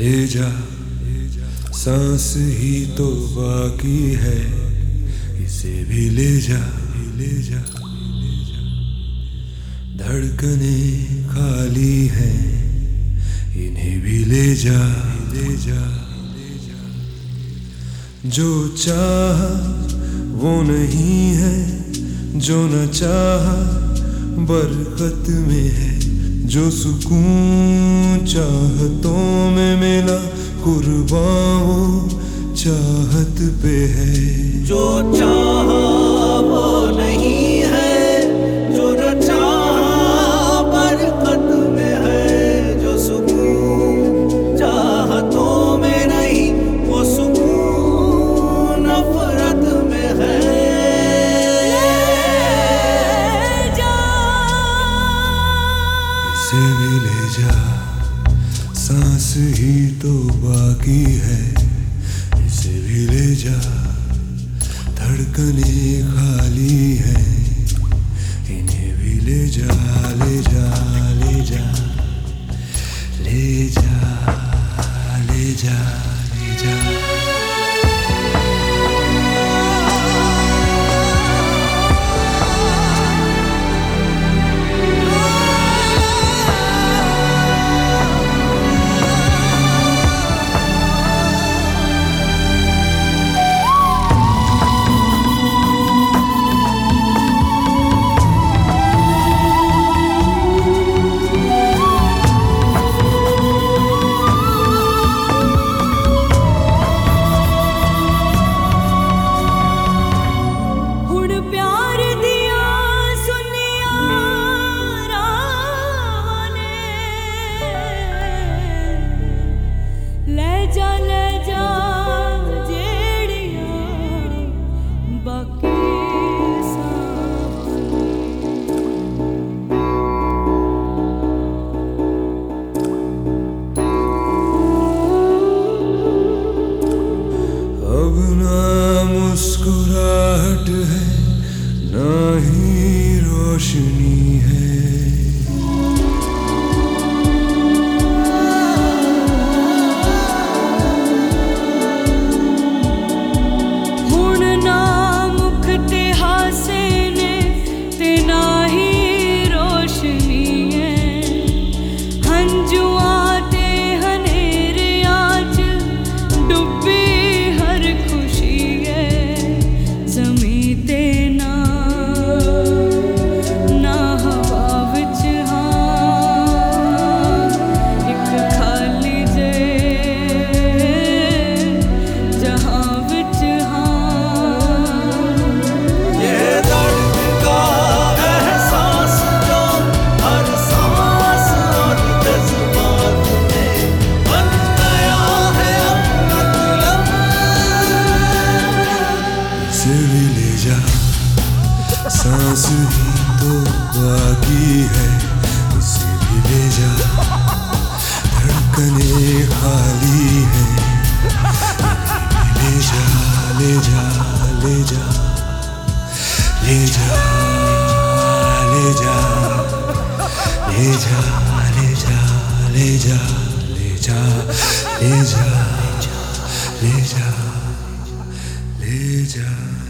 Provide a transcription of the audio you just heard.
ले जा, सांस ही तो बाकी है, इसे भी ले जा, ले जा। धड़कने खाली हैं, इन्हें भी ले जा, ले जा। जो चाहा वो नहीं है, जो न चाहा बरकत में है। जो सुकून चाहतों में मिला, कुर्बान वो चाहत पे है। जो चाहा वो नहीं है, जो न चाहा बरकत में है। जो सुकून चाहतों में नहीं, वो सुकून नफरत में है। इसे भी ले जा, सांस ही तो बाकी है, इसे भी ले जा। धड़कने खाली है, इन्हें भी ले जा, ले जा, ले जा, ले जा, ले जा, ले जा। अब ना मुस्कुराहट है, ना ही रोशनी है। हुण ना मुख ते हासे ने, ते ना ही रोशनी है। हंजुआं ते हनेरियां च डुब्बी हर खुशी है। ज़मीं ते ना हवा विच एक खाली जे जहां विच ये दर्द का एहसास जो हर सांस और जज्बात में बन गया है अब मतलब। इसे भी ले जा, सांस ही तो बाकी है, इसे भी ले जा। धड़कने खाली है, ले जा, ले जा, ले जा, ले जा, ले जा, ले जा, ले जा, ले जा, ले जा, ले जा, ले जा, ले जा।